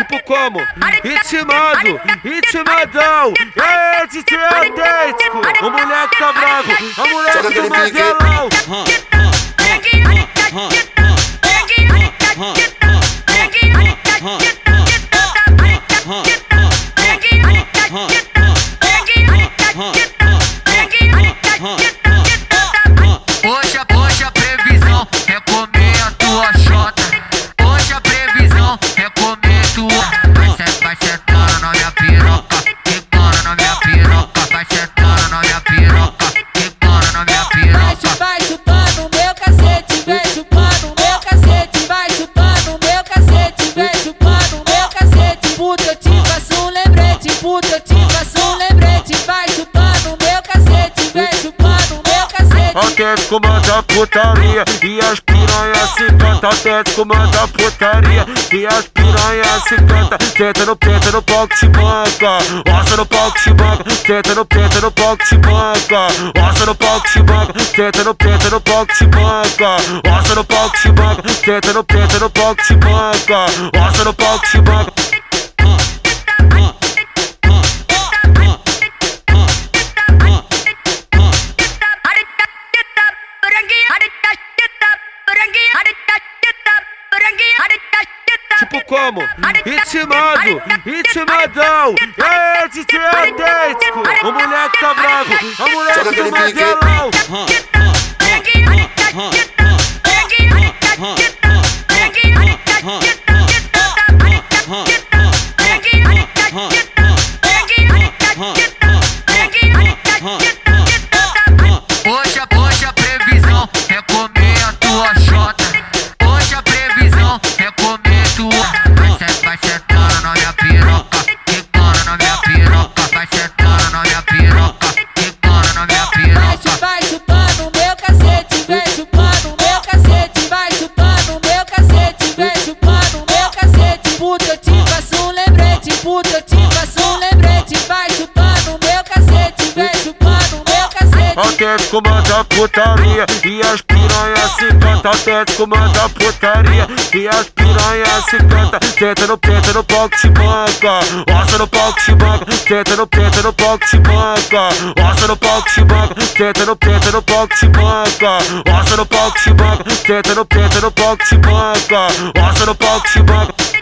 Tipo como? Ritmadão. É DJ autêntico. O moleque tá bravo, a moleque do Magelão. Hoje a previsão é comer a tua xota. Hoje a previsão é comer tua. Vai sentando na minha piroca, quicando na minha piroca. Vai sentando na minha piroca, quicando na minha piroca. Vai chupando o meu cacete, vem chupando o meu cacete. Vai chupando o meu cacete, vem chupando o meu cacete. Puta, eu te faço um lembrete, puta, eu te faço um lembrete. Vai chupando o meu cacete, vem chupando o meu cacete. Autêntico manda putaria e as piranhas se canta. Autêntico manda putaria e as piranhas se canta. Tenta no palco te banca, ossa no palco te banca. Tenta no palco te banca, ossa no palco te banca. Tenta no palco te banca, ossa no palco te banca. Tenta no palco te banca, ossa no palco te banca. Tipo como? Ritmadão. É DJ autêntico. O moleque tá bravo, a moleque do Magelão. Hoje a previsão é comer a tua xota. Hoje a previsão é comer tua. Vai sentando na minha piroca, quicando na minha piroca. Vai sentando na minha piroca, quicando na minha piroca. Vai chupando o meu cacete, vem chupando o meu cacete. Vai chupando o meu cacete, vem chupando o meu cacete. Puta, eu te faço um lembrete, puta, eu te faço um lembrete. Vai chupando o meu cacete, vem chupando o meu cacete. Autêntico manda putaria e as piranhas se canta. Autêntico manda putaria e as piranhas se canta. Tenta no palco te banca, ossa no palco te banca. Tenta no palco te banca, ossa no palco te banca. Tenta no palco te banca, ossa no palco te banca. Tenta no palco te banca, ossa no palco te banca.